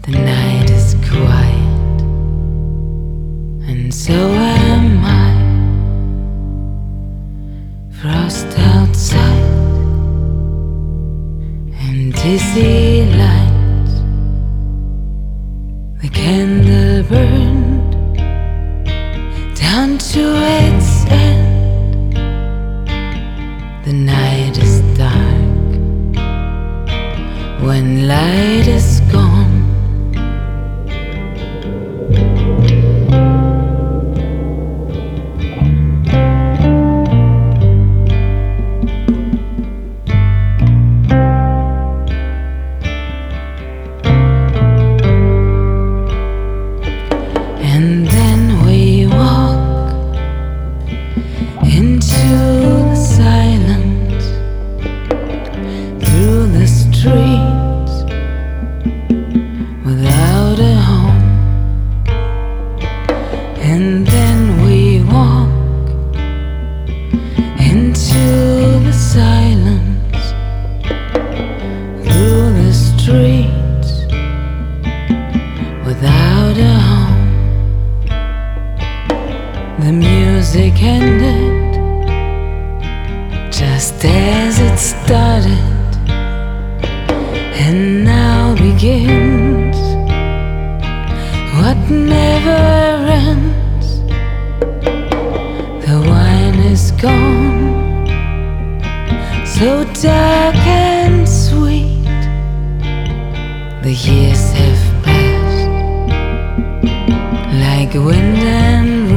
The night is quiet, and so am I. Frost outside and dizzy lights. The candle burned down to its end. The night is dark when light is gone. And then we walk into the silence, through the streets without a home. And then we walk into the silence, through the streets without a home. The music ended just as it started, and now begins what never ends. The wine is gone, so dark and sweet. The years have passed like wind and